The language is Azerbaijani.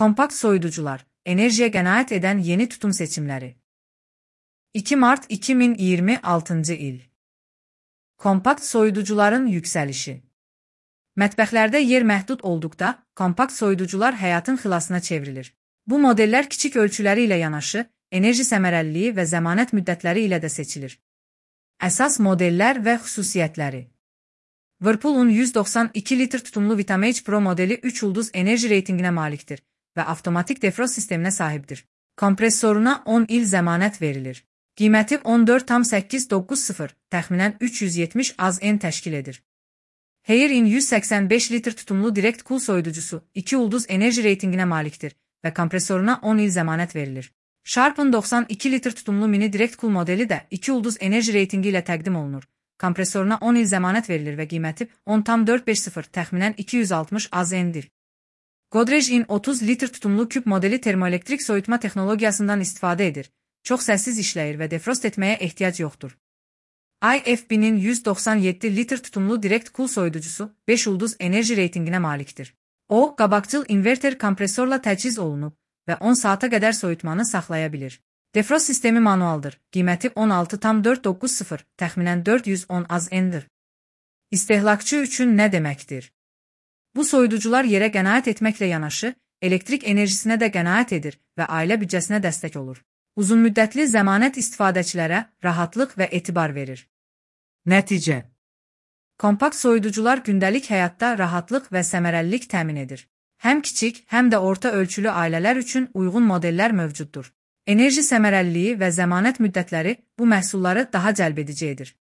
Kompakt soyuducular, enerjiye qənaət edən yeni tutum seçimləri. 2 Mart 2026 il. Kompakt soyuducuların yüksəlişi. Mətbəxlərdə yer məhdud olduqda, kompakt soyuducular həyatın xilasına çevrilir. Bu modellər kiçik ölçüləri ilə yanaşı, enerji səmərəliliyi və zəmanət müddətləri ilə də seçilir. Əsas modellər və xüsusiyyətləri. Whirlpool'un 192 litr tutumlu Vitamage Pro modeli 3 ulduz enerji reytinginə malikdir və avtomatik defrost sisteminə sahibdir. Kompressoruna 10 il zəmanət verilir. Qiyməti 14,890, təxminən 370 AZN təşkil edir. Haier-in 185 litr tutumlu direct cool soyuducusu 2 ulduz enerji reytinginə malikdir və kompressoruna 10 il zəmanət verilir. Sharp'ın 92 litr tutumlu mini direct cool modeli də 2 ulduz enerji reytingi ilə təqdim olunur. Kompressoruna 10 il zəmanət verilir və qiyməti 10,450, təxminən 260 AZN-dir. Godrej-in 30 litr tutumlu küp modeli termoelektrik soyutma texnologiyasından istifadə edir. Çox səssiz işləyir və defrost etməyə ehtiyac yoxdur. IFB-nin 197 litr tutumlu direct cool soyuducusu 5 ulduz enerji reytinginə malikdir. O, qabaqcıl inverter kompressorla təchiz olunub və 10 saata qədər soyutmanı saxlaya bilir. Defrost sistemi manualdır. Qiyməti 16,490, təxminən 410 AZN-dir. İstehlakçı üçün nə deməkdir? Bu soyuducular yerə qənaət etməklə yanaşı, elektrik enerjisinə də qənaət edir və ailə büdcəsinə dəstək olur. Uzunmüddətli zəmanət istifadəçilərə rahatlıq və etibar verir. Nəticə. Kompakt soyuducular gündəlik həyatda rahatlıq və səmərəlilik təmin edir. Həm kiçik, həm də orta ölçülü ailələr üçün uyğun modellər mövcuddur. Enerji səmərəliliyi və zəmanət müddətləri bu məhsulları daha cəlbedici edir.